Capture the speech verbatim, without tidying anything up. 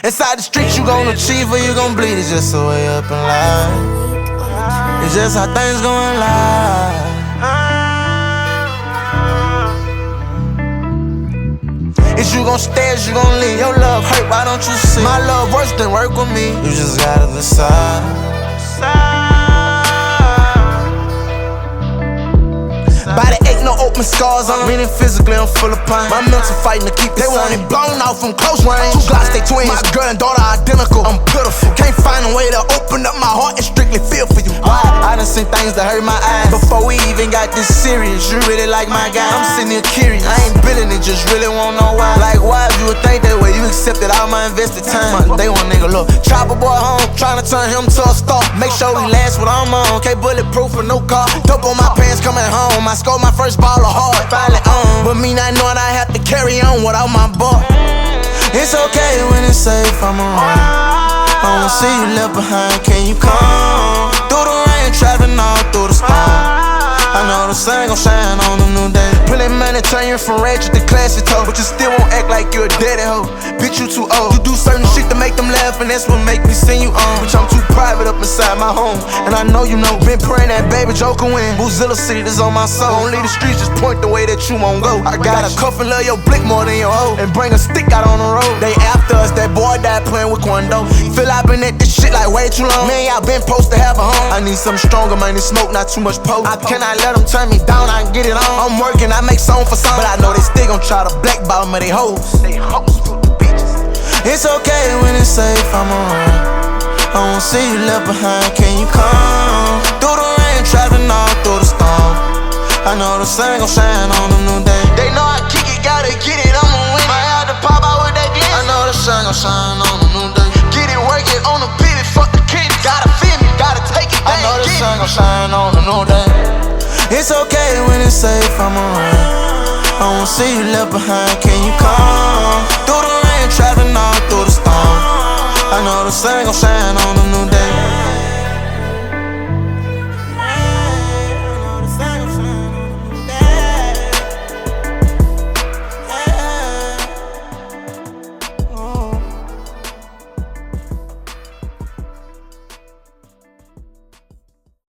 Inside the streets you gon' achieve or you gon' bleed. It's just a way up in life. It's just how things going live. Is you gon' stay, is you gon' leave? Your love hurt, why don't you see? My love worse than work with me. You just gotta decide. Body ain't no open scars on me, meaning physically I'm full of pain. My mental fighting to keep it. They want it blown off from close range. Two Glocks, they twins. My girl and daughter identical. I'm pitiful. Can't find a way to open up my heart and strictly feel for you. Why? I done seen things that hurt my eyes before we even got this serious. You really like my guy? I'm sitting here curious. I ain't billing it, just really wanna know why. Like why you would think that way? You accepted all my invested time. They want nigga look. Chopper boy home, trying to turn him to a star. Make sure he lasts what I'm on. Can't bulletproof for no car. Dope on my pants coming home. I scored my first ball of hard, finally on. But me not knowing I have to carry on without my boy. It's okay when it's safe, I'm around. I wanna see you left behind, can you come? Through the rain, traveling all through the storm. I know the sun gon' shine on a new day. Plenty money turn you from ratchet to classy toe, but you still won't act like you're a daddy hoe. Bitch, you too old. You do certain shit to make them laugh, and that's what make me sing you on. Bitch, I'm too private up inside my home, and I know you know. Been praying that baby Joker win. Boozilla City, that's on my soul. Don't leave the streets, just point the way that you won't go. I got a cuff and love your blick more than your hoe, and bring a stick out on the road. They after us, that boy died playing with Quando. Feel I been at this shit like way too long. Man, y'all been supposed to have a home. I need something stronger, man, this smoke, not too much poke. I cannot let them turn me down, I can get it on. I'm working, I make song for song, but I know they still gon' try to blackball me, they hoes. They hoes for the bitches. It's okay when it's safe, I'm around. I wanna see you left behind, can you come? Through the rain, traveling all through the storm. I know the sun gon' shine on a new day. They know I kick it, gotta get it, I'ma win. Might have to pop out with that glitz. I know the sun gon' shine on a new day. Get it, work it on the pivot, fuck the kids. Gotta feel me, gotta take it, I know the sun gon' shine on a new day. It's okay when it's safe, I'm around. I wanna see you left behind, can you come? Through the rain, traveling all through the storm. I know the sun gon' shine on a new day.